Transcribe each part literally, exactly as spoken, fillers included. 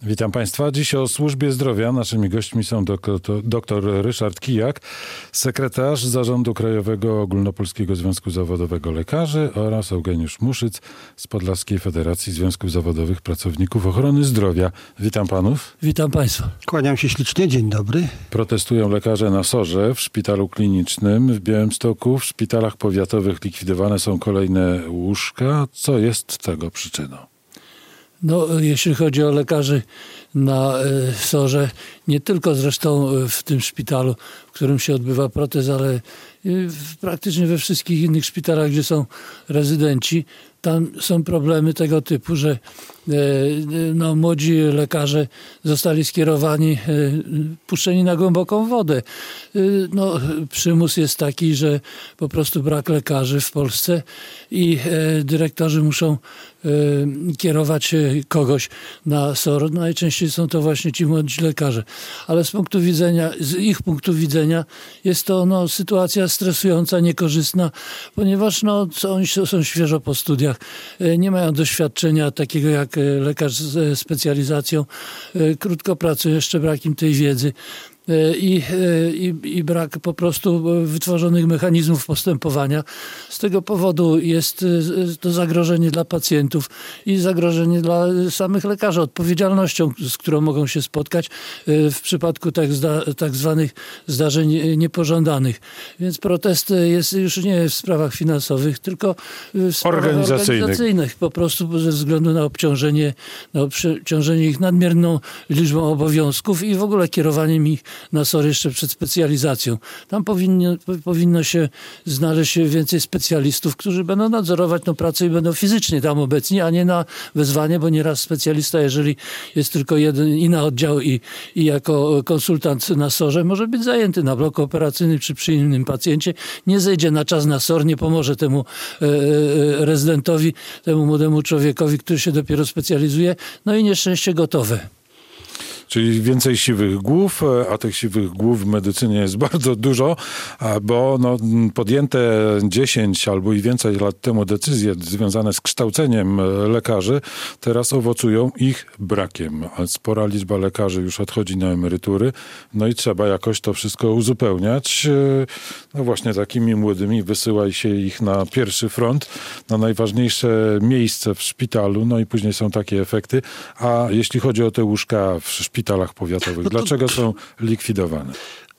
Witam Państwa. Dziś o służbie zdrowia. Naszymi gośćmi są doktor, doktor Ryszard Kijak, sekretarz Zarządu Krajowego Ogólnopolskiego Związku Zawodowego Lekarzy oraz Eugeniusz Muszyc z Podlaskiej Federacji Związków Zawodowych Pracowników Ochrony Zdrowia. Witam Panów. Witam Państwa. Kłaniam się ślicznie. Dzień dobry. Protestują lekarze na SOR-ze, w szpitalu klinicznym w Białymstoku. W szpitalach powiatowych likwidowane są kolejne łóżka. Co jest tego przyczyną? No, jeśli chodzi o lekarzy na SOR-ze, nie tylko zresztą w tym szpitalu, w którym się odbywa protest, ale praktycznie we wszystkich innych szpitalach, gdzie są rezydenci, tam są problemy tego typu, że no, młodzi lekarze zostali skierowani, puszczeni na głęboką wodę. No, przymus jest taki, że po prostu brak lekarzy w Polsce i dyrektorzy muszą kierować kogoś na SOR. Najczęściej są to właśnie ci młodzi lekarze. Ale z punktu widzenia, z ich punktu widzenia jest to no, sytuacja stresująca, niekorzystna, ponieważ no, oni są świeżo po studiach, nie mają doświadczenia takiego jak lekarz z specjalizacją, krótko pracują, jeszcze brak im tej wiedzy. I, i, i brak po prostu wytworzonych mechanizmów postępowania. Z tego powodu jest to zagrożenie dla pacjentów i zagrożenie dla samych lekarzy odpowiedzialnością, z którą mogą się spotkać w przypadku tak, zda, tak zwanych zdarzeń niepożądanych. Więc protest jest już nie w sprawach finansowych, tylko w sprawach organizacyjnych. organizacyjnych. Po prostu ze względu na obciążenie, na obciążenie ich nadmierną liczbą obowiązków i w ogóle kierowaniem ich na SOR jeszcze przed specjalizacją. Tam powinno, powinno się znaleźć więcej specjalistów, którzy będą nadzorować tę pracę i będą fizycznie tam obecni, a nie na wezwanie, bo nieraz specjalista, jeżeli jest tylko jeden i na oddział i, i jako konsultant na SOR-ze, może być zajęty na bloku operacyjnym czy przy innym pacjencie, nie zejdzie na czas na SOR, nie pomoże temu e, rezydentowi, temu młodemu człowiekowi, który się dopiero specjalizuje, no i nieszczęście gotowe. Czyli więcej siwych głów, a tych siwych głów w medycynie jest bardzo dużo, bo no, podjęte dziesięć albo i więcej lat temu decyzje związane z kształceniem lekarzy teraz owocują ich brakiem. Spora liczba lekarzy już odchodzi na emerytury, no i trzeba jakoś to wszystko uzupełniać. No właśnie takimi młodymi wysyła się ich na pierwszy front, na najważniejsze miejsce w szpitalu, no i później są takie efekty. A jeśli chodzi o te łóżka w szpitalu, w szpitalach powiatowych. No to... Dlaczego są likwidowane?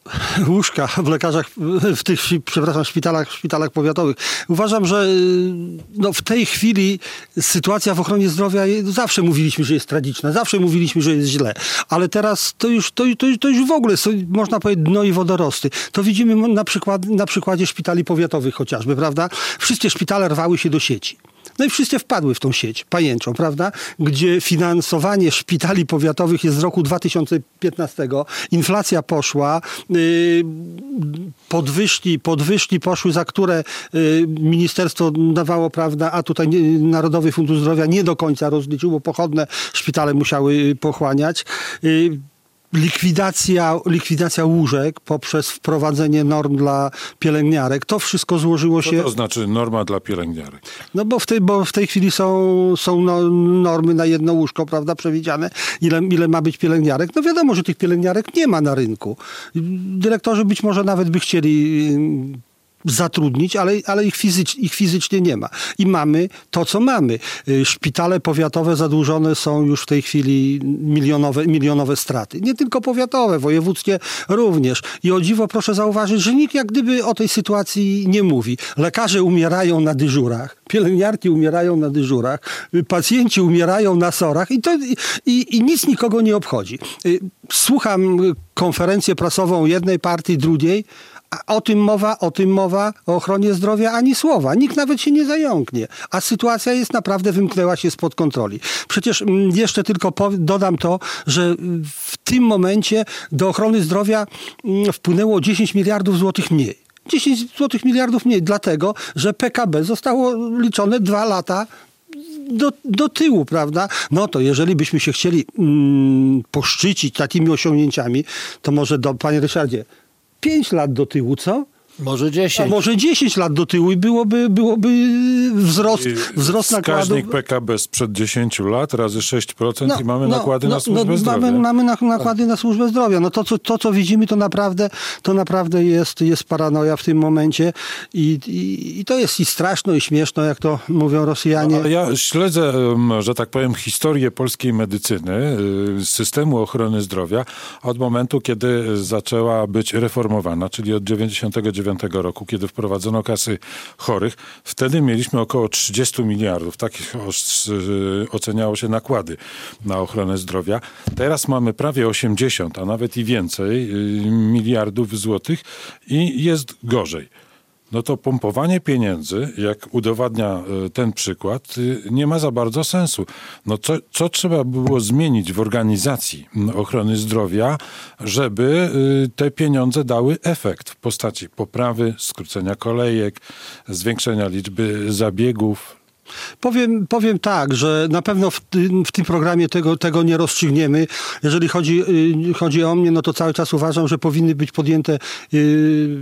Łóżka w lekarzach, w tych, przepraszam, szpitalach, szpitalach powiatowych. Uważam, że no, w tej chwili sytuacja w ochronie zdrowia, zawsze mówiliśmy, że jest tragiczna, zawsze mówiliśmy, że jest źle, ale teraz to już, to, to, to już w ogóle są, można powiedzieć, dno i wodorosty. To widzimy na, przykład, na przykładzie szpitali powiatowych chociażby, prawda? Wszystkie szpitale rwały się do sieci. No i wszyscy wpadły w tą sieć pajęczą, prawda? Gdzie finansowanie szpitali powiatowych jest z roku dwa tysiące piętnastego. Inflacja poszła, yy, podwyżki, podwyżki poszły, za które yy, ministerstwo dawało, prawda, a tutaj nie, Narodowy Fundusz Zdrowia nie do końca rozliczył, bo pochodne szpitale musiały pochłaniać. Yy, Likwidacja, likwidacja łóżek poprzez wprowadzenie norm dla pielęgniarek. To wszystko złożyło się... Co to znaczy norma dla pielęgniarek? No bo w tej, bo w tej chwili są, są no, normy na jedno łóżko, prawda, przewidziane. Ile, ile ma być pielęgniarek? No wiadomo, że tych pielęgniarek nie ma na rynku. Dyrektorzy być może nawet by chcieli zatrudnić, ale, ale ich, fizycz, ich fizycznie nie ma. I mamy to, co mamy. Szpitale powiatowe zadłużone są już w tej chwili milionowe, milionowe straty. Nie tylko powiatowe, wojewódzkie również. I o dziwo proszę zauważyć, że nikt jak gdyby o tej sytuacji nie mówi. Lekarze umierają na dyżurach, pielęgniarki umierają na dyżurach, pacjenci umierają na SOR-ach i, to, i, i nic nikogo nie obchodzi. Słucham konferencję prasową jednej partii, drugiej, a o tym mowa, o tym mowa, o ochronie zdrowia ani słowa. Nikt nawet się nie zająknie. A sytuacja jest naprawdę, wymknęła się spod kontroli. Przecież jeszcze tylko dodam to, że w tym momencie do ochrony zdrowia wpłynęło dziesięć miliardów złotych mniej. dziesięć złotych miliardów mniej, dlatego, że P K B zostało liczone dwa lata do, do tyłu, prawda? No to jeżeli byśmy się chcieli mm, poszczycić takimi osiągnięciami, to może do, panie Ryszardzie, pięć lat do tyłu, co? Może dziesięć. A może dziesięć lat do tyłu i byłoby, byłoby wzrost, wzrost nakładów. Wskaźnik P K B sprzed dziesięciu lat razy sześć procent No, i mamy no, nakłady no, na służbę no, zdrowia. Mamy, mamy na, nakłady na służbę zdrowia. No to, co, to, co widzimy, to naprawdę, to naprawdę jest, jest paranoja w tym momencie i, i, i to jest i straszno, i śmieszno, jak to mówią Rosjanie. Ale ja śledzę, em, że tak powiem, historię polskiej medycyny, y, systemu ochrony zdrowia od momentu, kiedy zaczęła być reformowana, czyli od dziewięćdziesiątego dziewiątego roku, kiedy wprowadzono kasy chorych. Wtedy mieliśmy około trzydzieści miliardów. Takich os- y, oceniało się nakłady na ochronę zdrowia. Teraz mamy prawie osiemdziesiąt, a nawet i więcej y, miliardów złotych i jest gorzej. No to pompowanie pieniędzy, jak udowadnia y, ten przykład, y, nie ma za bardzo sensu. No co, co trzeba było zmienić w organizacji mm, ochrony zdrowia, żeby y, te pieniądze dały efekt w postaci poprawy, skrócenia kolejek, zwiększenia liczby zabiegów. Powiem, powiem tak, że na pewno w tym, w tym programie tego, tego nie rozstrzygniemy. Jeżeli chodzi, y, chodzi o mnie, no to cały czas uważam, że powinny być podjęte... Y,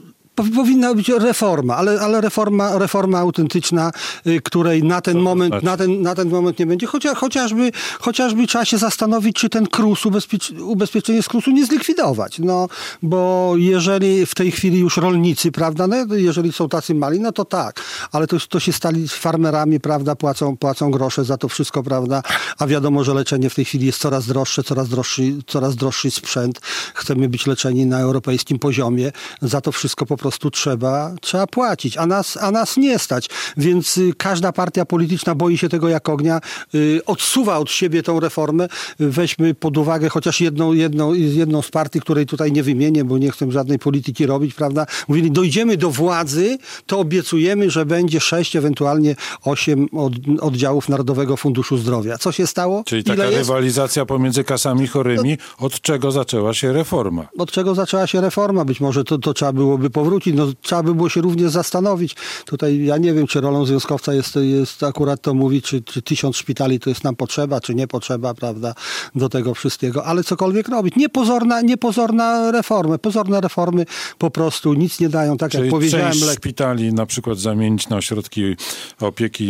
Powinna być reforma, ale, ale reforma, reforma autentyczna, y, której na ten, moment, znaczy? na, ten, na ten moment nie będzie. Chociaż, chociażby, chociażby trzeba się zastanowić, czy ten KRUS, ubezpiecz, ubezpieczenie z KRUS-u nie zlikwidować. No, bo jeżeli w tej chwili już rolnicy, prawda, no, jeżeli są tacy mali, no to tak. Ale to, to się stali farmerami, prawda, płacą, płacą grosze za to wszystko, prawda. A wiadomo, że leczenie w tej chwili jest coraz droższe, coraz droższy, coraz droższy sprzęt. Chcemy być leczeni na europejskim poziomie. Za to wszystko po prostu trzeba, trzeba płacić, a nas, a nas nie stać. Więc y, każda partia polityczna boi się tego jak ognia, y, odsuwa od siebie tą reformę. Weźmy pod uwagę chociaż jedną, jedną, jedną z partii, której tutaj nie wymienię, bo nie chcę żadnej polityki robić, prawda? Mówili, dojdziemy do władzy, to obiecujemy, że będzie sześć, ewentualnie osiem od, oddziałów Narodowego Funduszu Zdrowia. Co się stało? Czyli taka Ile rywalizacja jest? pomiędzy kasami chorymi, od czego zaczęła się reforma. Od czego zaczęła się reforma? Być może to, to trzeba byłoby powrócić. No, trzeba by było się również zastanowić. Tutaj ja nie wiem, czy rolą związkowca jest, jest akurat to mówić, czy, czy tysiąc szpitali to jest nam potrzeba, czy nie potrzeba, prawda, do tego wszystkiego. Ale cokolwiek robić. Niepozorna, niepozorna reformy. Pozorne reformy po prostu nic nie dają. Tak Czyli jak powiedziałem. część Le... szpitali na przykład zamienić na ośrodki opieki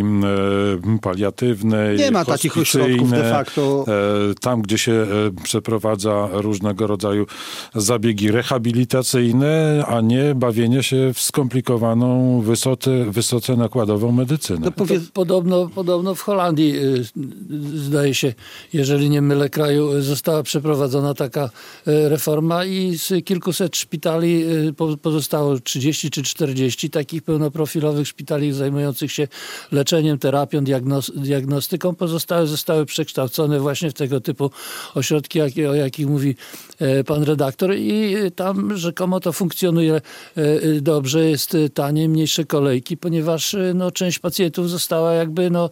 e, paliatywnej, Nie ma takich ośrodków de facto. E, tam, gdzie się e, przeprowadza różnego rodzaju zabiegi rehabilitacyjne, a nie bawienie się w skomplikowaną, wysoce, wysoce nakładową medycynę. No, powie... To podobno, podobno w Holandii, y, zdaje się, jeżeli nie mylę kraju, została przeprowadzona taka y, reforma i z kilkuset szpitali y, po, pozostało trzydzieści czy czterdzieści takich pełnoprofilowych szpitali zajmujących się leczeniem, terapią, diagnoz, diagnostyką. Pozostałe zostały przekształcone właśnie w tego typu ośrodki, jak, o jakich mówi y, pan redaktor i y, tam rzekomo to funkcjonuje y, dobrze, jest tanie, mniejsze kolejki, ponieważ no, część pacjentów została jakby no,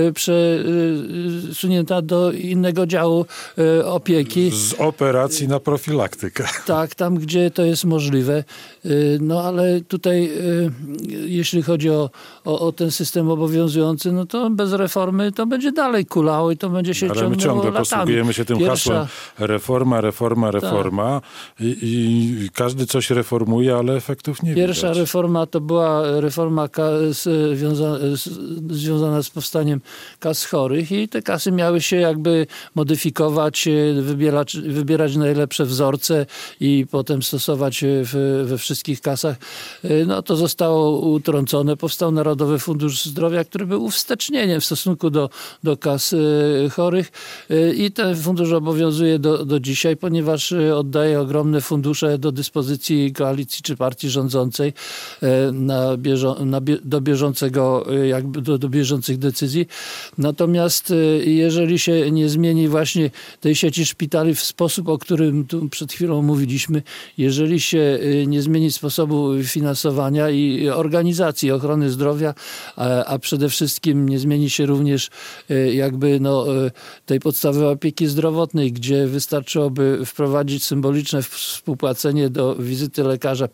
przesunięta do innego działu opieki. Z operacji na profilaktykę. Tak, tam gdzie to jest możliwe. No ale tutaj jeśli chodzi o, o, o ten system obowiązujący, no to bez reformy to będzie dalej kulało i to będzie się ale ciągnęło my ciągle latami. posługujemy się tym Pierwsza... hasłem reforma, reforma, reforma i, i każdy coś reformuje, ale efektów nie widać. Pierwsza reforma to była reforma kas, wiąza, z, związana z powstaniem kas chorych i te kasy miały się jakby modyfikować, wybierać, wybierać najlepsze wzorce i potem stosować w, we wszystkich kasach. No to zostało utrącone. Powstał Narodowy Fundusz Zdrowia, który był uwstecznieniem w stosunku do, do kas chorych i ten fundusz obowiązuje do, do dzisiaj, ponieważ oddaje ogromne fundusze do dyspozycji koalicji czy partii rządzącej na bieżo, na bie, do bieżącego, jakby do, do bieżących decyzji. Natomiast jeżeli się nie zmieni właśnie tej sieci szpitali w sposób, o którym tu przed chwilą mówiliśmy, jeżeli się nie zmieni sposobu finansowania i organizacji ochrony zdrowia, a, a przede wszystkim nie zmieni się również jakby no, tej podstawy opieki zdrowotnej, gdzie wystarczyłoby wprowadzić symboliczne współpłacenie do wizyty lekarza pięć złotych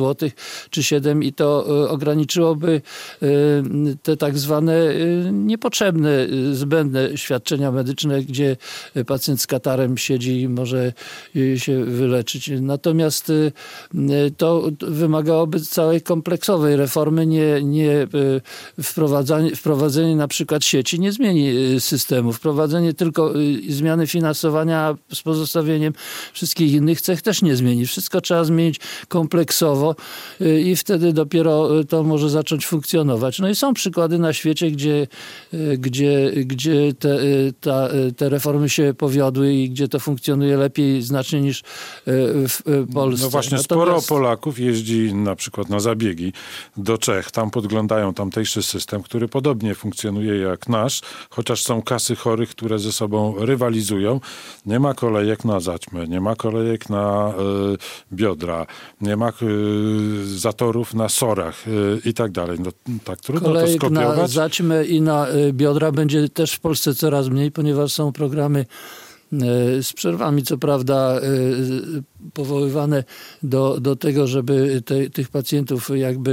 złotych czy siedem i to ograniczyłoby te tak zwane niepotrzebne, zbędne świadczenia medyczne, gdzie pacjent z katarem siedzi i może się wyleczyć. Natomiast to wymagałoby całej kompleksowej reformy. Nie, nie wprowadzenie, wprowadzenie na przykład sieci nie zmieni systemu. Wprowadzenie tylko zmiany finansowania z pozostawieniem wszystkich innych cech też nie zmieni. Wszystko trzeba zmienić kompleksowo i wtedy dopiero to może zacząć funkcjonować. No i są przykłady na świecie, gdzie, gdzie, gdzie te, ta, te reformy się powiodły i gdzie to funkcjonuje lepiej znacznie niż w Polsce. No właśnie, Natomiast... sporo Polaków jeździ na przykład na zabiegi do Czech. Tam podglądają tamtejszy system, który podobnie funkcjonuje jak nasz, chociaż są kasy chorych, które ze sobą rywalizują. Nie ma kolejek na zaćmę, nie ma kolejek na y, biodra, nie ma y, zatorów na sorach y, i tak dalej. No, tak trudno Kolejek to skopiować. na zaćmę i na y, biodra będzie też w Polsce coraz mniej, ponieważ są programy z przerwami, co prawda, powoływane do, do tego, żeby te, tych pacjentów jakby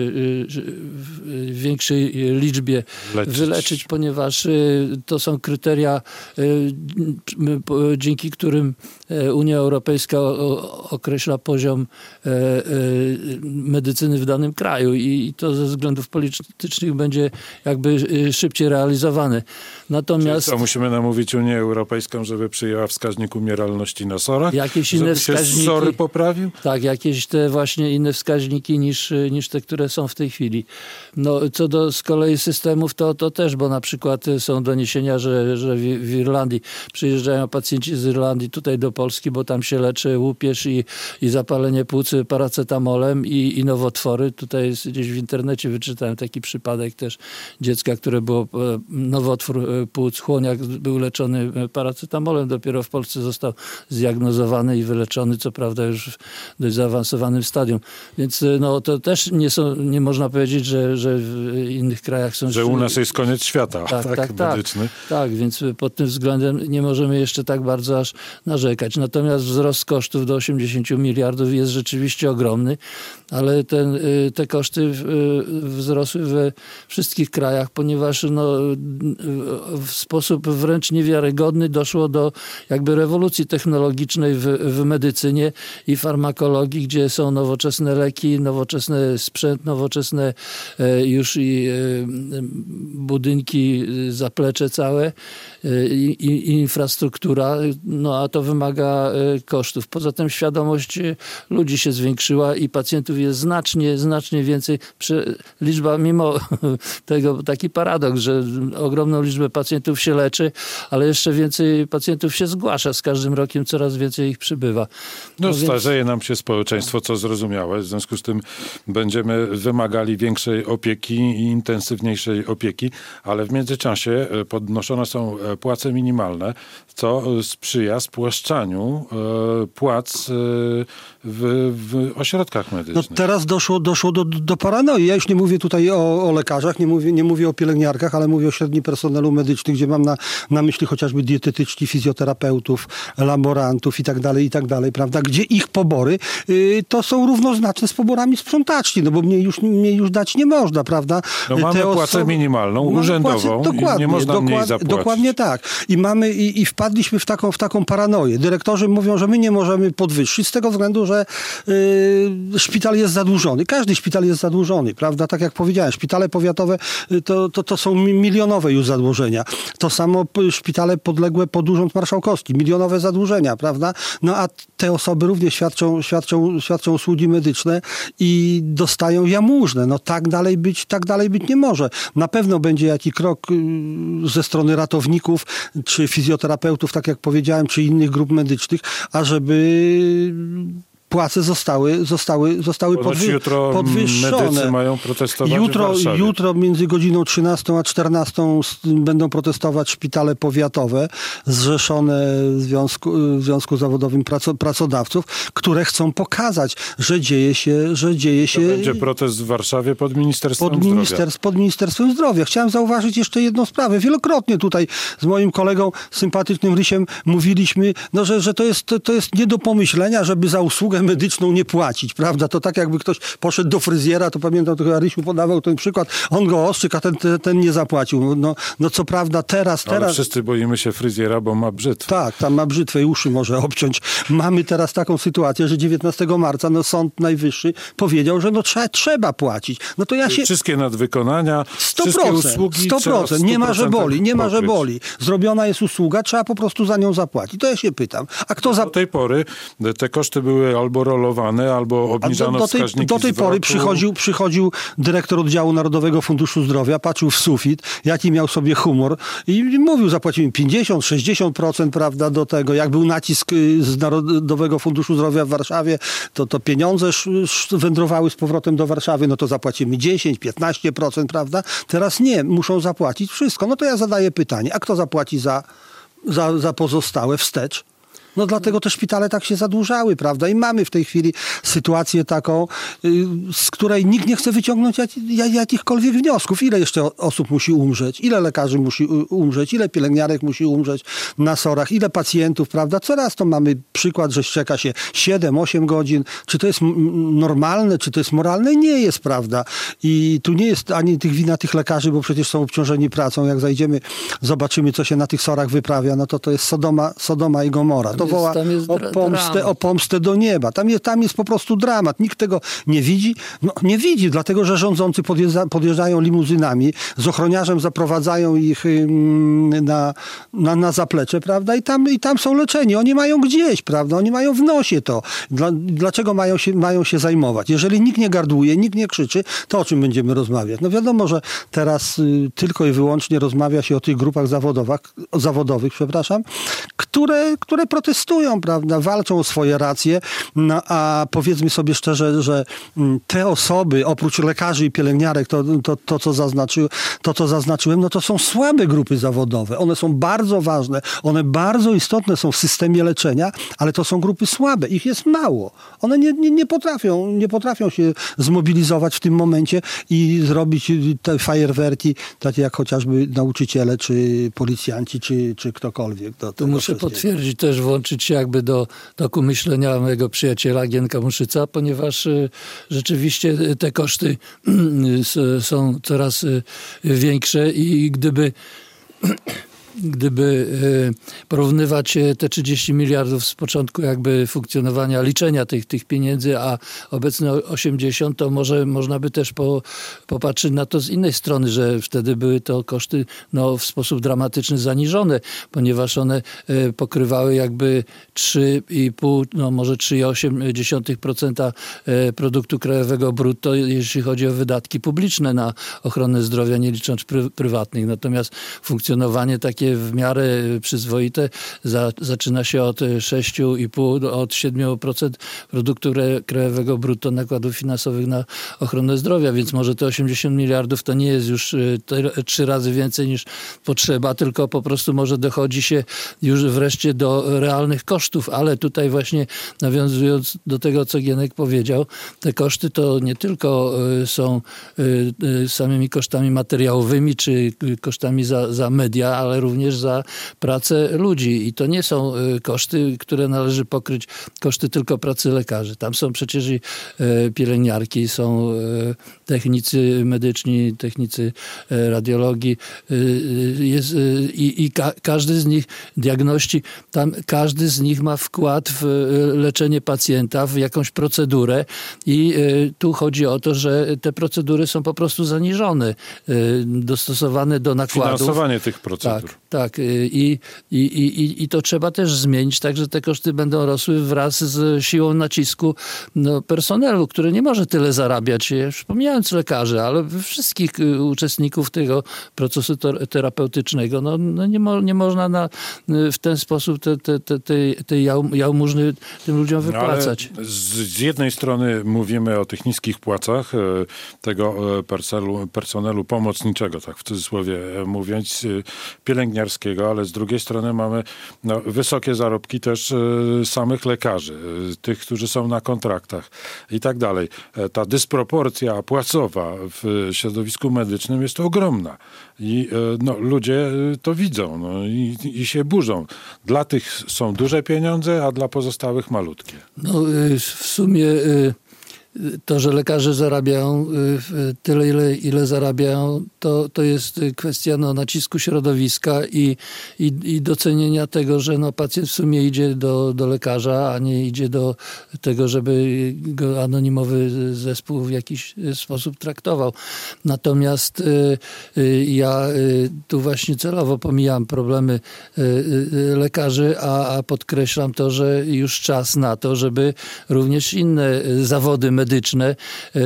w większej liczbie Leczyć. wyleczyć, ponieważ to są kryteria, dzięki którym Unia Europejska określa poziom medycyny w danym kraju i to ze względów politycznych będzie jakby szybciej realizowane. Natomiast... Czyli co, musimy namówić Unię Europejską, żeby przyjęła wskaźnik umieralności na sorach? Jakieś inne żeby wskaźniki, się sory poprawił? Tak, jakieś te właśnie inne wskaźniki niż, niż te, które są w tej chwili. No, co do z kolei systemów, to, to też, bo na przykład są doniesienia, że, że w, w Irlandii przyjeżdżają pacjenci z Irlandii tutaj do Polski, bo tam się leczy łupież i, i zapalenie płuc paracetamolem i, i nowotwory. Tutaj gdzieś w internecie wyczytałem taki przypadek też dziecka, które było nowotwór płuc, chłoniak był leczony paracetamolem, dopiero w Polsce został zdiagnozowany i wyleczony, co prawda już w dość zaawansowanym stadium. Więc no, to też nie, są, nie można powiedzieć, że, że w innych krajach są... Że u nas jest koniec świata, tak, tak, tak, medyczny. Tak, tak, więc pod tym względem nie możemy jeszcze tak bardzo aż narzekać. Natomiast wzrost kosztów do osiemdziesięciu miliardów jest rzeczywiście ogromny, ale ten, te koszty wzrosły we wszystkich krajach, ponieważ no, w sposób wręcz niewiarygodny doszło do jakby rewolucji technologicznej w, w medycynie i farmakologii, gdzie są nowoczesne leki, nowoczesny sprzęt, nowoczesne już i budynki, zaplecze całe i, i infrastruktura, no a to wymaga kosztów. Poza tym świadomość ludzi się zwiększyła i pacjentów jest znacznie, znacznie więcej. Liczba, mimo tego, taki paradoks, że ogromną liczbę pacjentów się leczy, ale jeszcze więcej pacjentów się zgłasza. Z każdym rokiem coraz więcej ich przybywa. No, no starzeje więc... nam się społeczeństwo, co zrozumiałe. W związku z tym będziemy wymagali większej opieki i intensywniejszej opieki, ale w międzyczasie podnoszone są płace minimalne, co sprzyja spłaszczaniu płac w, w ośrodkach medycznych. No teraz doszło, doszło do, do paranoi. Ja już nie mówię tutaj o, o lekarzach, nie mówię, nie mówię o pielęgniarkach, ale mówię o średnim personelu medycznym, gdzie mam na, na myśli chociażby dietetyczki, fizjoterapeutów, laborantów i tak dalej, i tak dalej, prawda? Gdzie ich pobory y, to są równoznaczne z poborami sprzątaczki, no bo mniej już, mniej już dać nie można, prawda? No mamy Te płacę osoby, minimalną, mamy urzędową płacę, i nie można dokład, mniej zapłacić. Dokładnie tak. I mamy i, i wpadliśmy w taką, w taką paranoję. Dyrektorzy mówią, że my nie możemy podwyższyć z tego względu, że y, szpital jest zadłużony. Każdy szpital jest zadłużony, prawda? Tak jak powiedziałem, szpitale powiatowe y, to, to, to są milionowe już zadłużenia. To samo szpitale podległe pod Urząd Marszałkowski. Milionowe zadłużenia, prawda? No a te osoby również świadczą, świadczą, świadczą usługi medyczne i dostają jałmużnę. No tak dalej być, tak dalej być nie może. Na pewno będzie jakiś krok y, ze strony ratowników, czy fizjoterapeutów, tak jak powiedziałem, czy innych grup medycznych, ażeby płace zostały, zostały, zostały podwy, jutro podwyższone. Medycy mają protestować jutro, w Warszawie. jutro między godziną trzynastą a czternastą będą protestować szpitale powiatowe zrzeszone w Związku, w Związku Zawodowym Pracodawców, które chcą pokazać, że dzieje się... Że dzieje się to będzie protest w Warszawie pod Ministerstwem pod Zdrowia. Ministerstw, pod Ministerstwem Zdrowia. Chciałem zauważyć jeszcze jedną sprawę. Wielokrotnie tutaj z moim kolegą sympatycznym Rysiem mówiliśmy, no, że, że to, jest, to jest nie do pomyślenia, żeby za usługę medyczną nie płacić, prawda? To tak jakby ktoś poszedł do fryzjera, to pamiętam, to chyba Rysiu podawał ten przykład, on go ostrzyk, a ten, ten, ten nie zapłacił. No, no co prawda teraz... teraz... Ale wszyscy boimy się fryzjera, bo ma brzytwę. Tak, tam ma brzytwę i uszy może obciąć. Mamy teraz taką sytuację, że dziewiętnastego marca no, Sąd Najwyższy powiedział, że no trzeba, trzeba płacić. No to ja się... Wszystkie nadwykonania, sto wszystkie procent, usługi... sto procent. Nie ma, że boli, nie ma, że pokryć. boli. Zrobiona jest usługa, trzeba po prostu za nią zapłacić. To ja się pytam. A kto za... Do tej pory te koszty były albo rolowane, albo obniżano do, do tej, wskaźniki do tej zwrotu. pory przychodził, przychodził dyrektor oddziału Narodowego Funduszu Zdrowia, patrzył w sufit, jaki miał sobie humor i mówił, zapłacimy pięćdziesiąt sześćdziesiąt procent, prawda, do tego. Jak był nacisk z Narodowego Funduszu Zdrowia w Warszawie, to, to pieniądze sz, sz, wędrowały z powrotem do Warszawy, no to zapłacimy dziesięć piętnaście procent, prawda? Teraz nie, muszą zapłacić wszystko. No to ja zadaję pytanie, a kto zapłaci za, za, za pozostałe wstecz? No dlatego te szpitale tak się zadłużały, prawda? I mamy w tej chwili sytuację taką, z której nikt nie chce wyciągnąć jak, jakichkolwiek wniosków. Ile jeszcze osób musi umrzeć? Ile lekarzy musi umrzeć? Ile pielęgniarek musi umrzeć na sorach? Ile pacjentów, prawda? Coraz to mamy przykład, że czeka się siedem osiem godzin. Czy to jest normalne? Czy to jest moralne? Nie jest, prawda? I tu nie jest ani tych wina tych lekarzy, bo przecież są obciążeni pracą. Jak zajdziemy, zobaczymy, co się na tych sorach wyprawia, no to to jest Sodoma, Sodoma i Gomora. To woła o pomstę, o pomstę do nieba. Tam jest, tam jest po prostu dramat. Nikt tego nie widzi. No, nie widzi, dlatego że rządzący podjeżdża, podjeżdżają limuzynami, z ochroniarzem zaprowadzają ich ym, na, na, na zaplecze, prawda? I tam, i tam są leczeni. Oni mają gdzieś, prawda? Oni mają w nosie to. Dla, dlaczego mają się, mają się zajmować? Jeżeli nikt nie gardłuje, nikt nie krzyczy, to o czym będziemy rozmawiać? No wiadomo, że teraz y, tylko i wyłącznie rozmawia się o tych grupach zawodowych, zawodowych, przepraszam, które, które protestują, prawda, walczą o swoje racje, no, a powiedzmy sobie szczerze, że te osoby, oprócz lekarzy i pielęgniarek, to, to, to, co zaznaczy, to, co zaznaczyłem, no to są słabe grupy zawodowe. One są bardzo ważne, one bardzo istotne są w systemie leczenia, ale to są grupy słabe. Ich jest mało. One nie, nie, nie potrafią, nie potrafią się zmobilizować w tym momencie i zrobić te fajerwerki, takie jak chociażby nauczyciele, czy policjanci, czy, czy ktokolwiek. To, tu muszę potwierdzić, też włączyć się jakby do toku myślenia mojego przyjaciela Gienka Muszyca, ponieważ y, rzeczywiście te koszty y, są coraz y, większe i gdyby Gdyby porównywać te trzydzieści miliardów z początku jakby funkcjonowania, liczenia tych, tych pieniędzy, a obecne osiemdziesiąt, to może można by też po, popatrzeć na to z innej strony, że wtedy były to koszty no, w sposób dramatyczny zaniżone, ponieważ one pokrywały jakby trzy i pół, no może trzy i osiem procent produktu krajowego brutto, jeśli chodzi o wydatki publiczne na ochronę zdrowia, nie licząc pry, prywatnych. Natomiast funkcjonowanie takie w miarę przyzwoite za, zaczyna się od sześć i pół do od siedem procent produktu krajowego brutto nakładów finansowych na ochronę zdrowia, więc może te osiemdziesiąt miliardów to nie jest już te, trzy razy więcej niż potrzeba, tylko po prostu może dochodzi się już wreszcie do realnych kosztów, ale tutaj właśnie nawiązując do tego, co Gienek powiedział, te koszty to nie tylko są samymi kosztami materiałowymi, czy kosztami za, za media, ale również również za pracę ludzi. I to nie są koszty, które należy pokryć, koszty tylko pracy lekarzy. Tam są przecież i pielęgniarki, są technicy medyczni, technicy radiologii. Jest, i, i ka- każdy z nich, diagności, tam każdy z nich ma wkład w leczenie pacjenta, w jakąś procedurę i tu chodzi o to, że te procedury są po prostu zaniżone, dostosowane do nakładów. Finansowanie tych procedur. Tak, tak. I, i, i, i to trzeba też zmienić, tak, że te koszty będą rosły wraz z siłą nacisku no, personelu, który nie może tyle zarabiać, już pomijając lekarzy, ale wszystkich uczestników tego procesu terapeutycznego. No, no nie, mo, nie można na, w ten sposób tej te, te, te, te jałmużny tym ludziom wypłacać. Ale z, z jednej strony mówimy o tych niskich płacach tego personelu, personelu pomocniczego, tak w cudzysłowie mówiąc, pielęgniarki, pielęgniarskiego, ale z drugiej strony mamy no, wysokie zarobki też y, samych lekarzy, y, tych, którzy są na kontraktach i tak dalej. E, ta dysproporcja płacowa w środowisku medycznym jest ogromna i y, no, ludzie y, to widzą no, i, i się burzą. Dla tych są duże pieniądze, a dla pozostałych malutkie. No, y, w sumie y, to, że lekarze zarabiają y, tyle, ile, ile zarabiają, to, to jest kwestia no, nacisku środowiska i, i, i docenienia tego, że no, pacjent w sumie idzie do, do lekarza, a nie idzie do tego, żeby go anonimowy zespół w jakiś sposób traktował. Natomiast y, y, ja y, tu właśnie celowo pomijam problemy y, y, lekarzy, a, a podkreślam to, że już czas na to, żeby również inne zawody medyczne medyczne,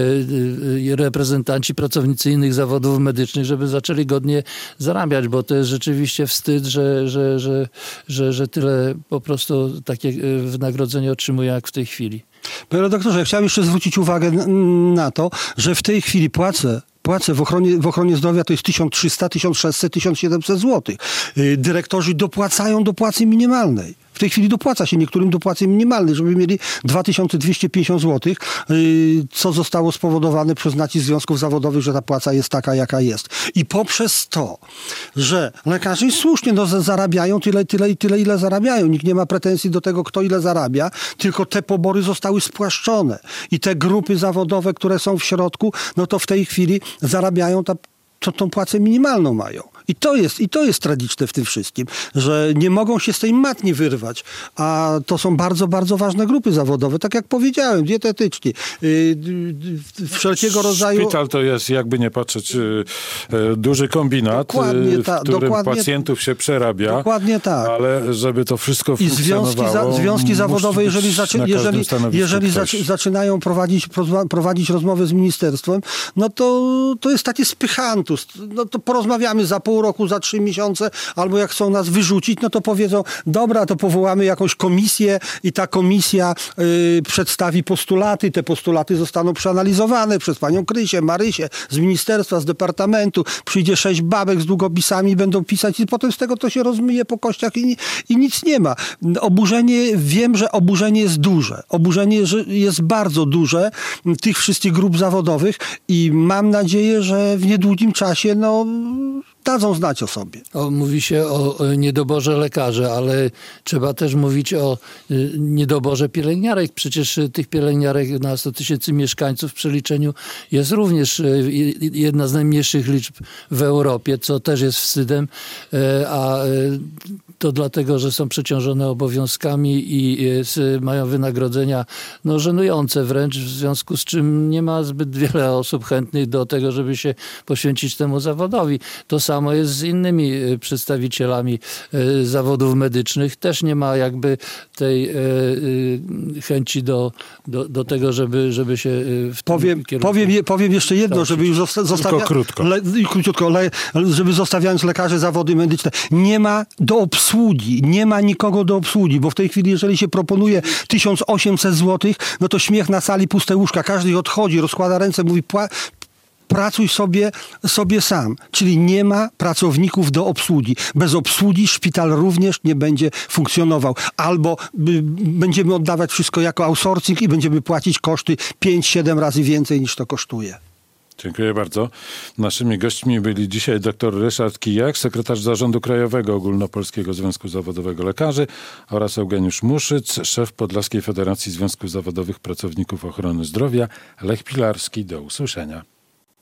reprezentanci, pracownicy innych zawodów medycznych, żeby zaczęli godnie zarabiać, bo to jest rzeczywiście wstyd, że, że, że, że, że tyle po prostu takie wynagrodzenie otrzymują jak w tej chwili. Panie doktorze, ja chciałem jeszcze zwrócić uwagę na to, że w tej chwili płace Płace w ochronie, w ochronie zdrowia to jest tysiąc trzysta, tysiąc sześćset, tysiąc siedemset złotych. Dyrektorzy dopłacają do płacy minimalnej. W tej chwili dopłaca się niektórym do płacy minimalnej, żeby mieli dwa tysiące dwieście pięćdziesiąt złotych, co zostało spowodowane przez nacisk związków zawodowych, że ta płaca jest taka, jaka jest. I poprzez to, że lekarze słusznie no, zarabiają tyle, tyle i tyle, ile zarabiają. Nikt nie ma pretensji do tego, kto ile zarabia, tylko te pobory zostały spłaszczone. I te grupy zawodowe, które są w środku, no to w tej chwili zarabiają ta, to, tą płacę minimalną mają. I to jest, i to jest tragiczne w tym wszystkim, że nie mogą się z tej matni wyrwać, a to są bardzo, bardzo ważne grupy zawodowe, tak jak powiedziałem, dietetyczni, yy, wszelkiego rodzaju... Szpital to jest, jakby nie patrzeć, yy, yy, duży kombinat, dokładnie ta, w którym dokładnie, pacjentów się przerabia, dokładnie tak. Ale żeby to wszystko I związki, za, związki zawodowe, jeżeli, zaczy, jeżeli, jeżeli zaczy, zaczynają prowadzić, prowadzić rozmowę z ministerstwem, no to, to jest taki spychantus. No to porozmawiamy za pół roku, za trzy miesiące, albo jak chcą nas wyrzucić, no to powiedzą, dobra, to powołamy jakąś komisję i ta komisja y, przedstawi postulaty. Te postulaty zostaną przeanalizowane przez panią Krysię, Marysię z ministerstwa, z departamentu. Przyjdzie sześć babek z długopisami, będą pisać i potem z tego to się rozmyje po kościach i, i nic nie ma. Oburzenie, wiem, że oburzenie jest duże. Oburzenie jest bardzo duże tych wszystkich grup zawodowych i mam nadzieję, że w niedługim czasie no dadzą znać o sobie. O, mówi się o, o niedoborze lekarzy, ale trzeba też mówić o y, niedoborze pielęgniarek. Przecież y, tych pielęgniarek na sto tysięcy mieszkańców w przeliczeniu jest również y, jedna z najmniejszych liczb w Europie, co też jest wstydem, y, a y, to dlatego, że są przeciążone obowiązkami i y, mają wynagrodzenia no, żenujące wręcz, w związku z czym nie ma zbyt wiele osób chętnych do tego, żeby się poświęcić temu zawodowi. To samo jest z innymi przedstawicielami zawodów medycznych. Też nie ma jakby tej chęci do, do, do tego, żeby, żeby się w powiem, tym kierunku... Powiem, powiem jeszcze jedno, żeby już zostawiać... krótko. Le, króciutko, le, żeby zostawiając lekarzy zawody medyczne. Nie ma do obsługi, nie ma nikogo do obsługi, bo w tej chwili, jeżeli się proponuje tysiąc osiemset złotych, no to śmiech na sali, puste łóżka. Każdy odchodzi, rozkłada ręce, mówi... Pła- Pracuj sobie, sobie sam. Czyli nie ma pracowników do obsługi. Bez obsługi szpital również nie będzie funkcjonował. Albo y, będziemy oddawać wszystko jako outsourcing i będziemy płacić koszty pięć siedem razy więcej niż to kosztuje. Dziękuję bardzo. Naszymi gośćmi byli dzisiaj dr Ryszard Kijak, sekretarz Zarządu Krajowego Ogólnopolskiego Związku Zawodowego Lekarzy oraz Eugeniusz Muszyc, szef Podlaskiej Federacji Związków Zawodowych Pracowników Ochrony Zdrowia. Lech Pilarski. Do usłyszenia.